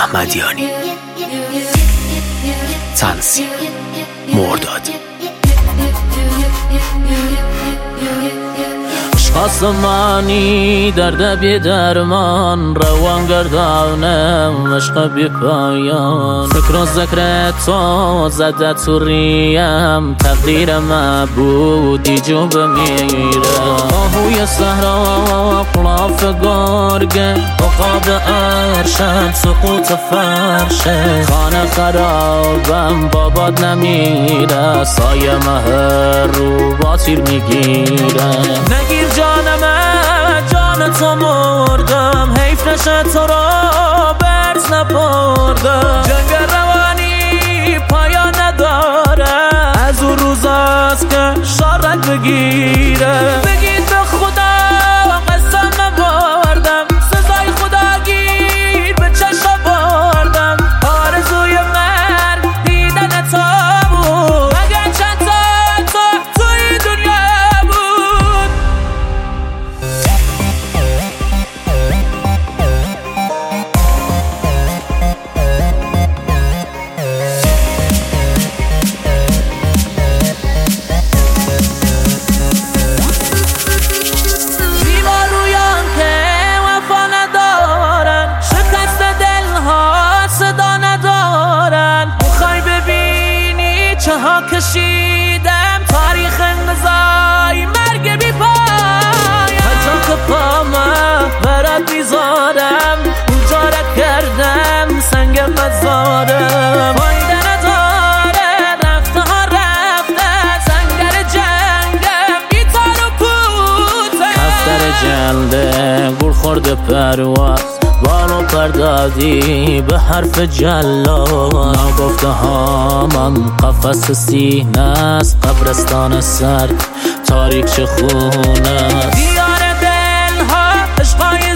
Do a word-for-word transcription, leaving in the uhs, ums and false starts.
احمدیانی. تنظیم مرداد. آسمانی درد بی درمان، روان گردانم عشق بی پایان. فکر و ذکر تو زده تو ریم، تقدیر معبودی جو بمیره. آهوی صحرا قلاف گرگه، عقاب ارشد سقوط فرشه. خانه خرابم بابات نمیره، سایه مهر رو با تیر میگیره. نگیر جانم جان تو مردم، حیف نشه تو را برز نبردم. جنگ روانی پایان نداره، از اون روزاست که شارت بگیره. بگید به خدا قسم نبردم، سزای خدا گیر به چشم بردم. آرزوی من دیدن تو بود، مگر چند تا تو توی دنیا بود. ها کشیدم تاریخ انقضای مرگ بی پایم. حتی که پامه برات میذارم، اونجا را کردم سنگ مزارم. فایده نداره رفته ها رفته، سنگر جنگم گیتار و پوته. کفتر جلده گل خورده پرواز، بالو پردادی به حرف جلال. نگفته ها من قفس سینه است، قبرستان سرد تاریک چه خونه است. دیار دل ها عشقای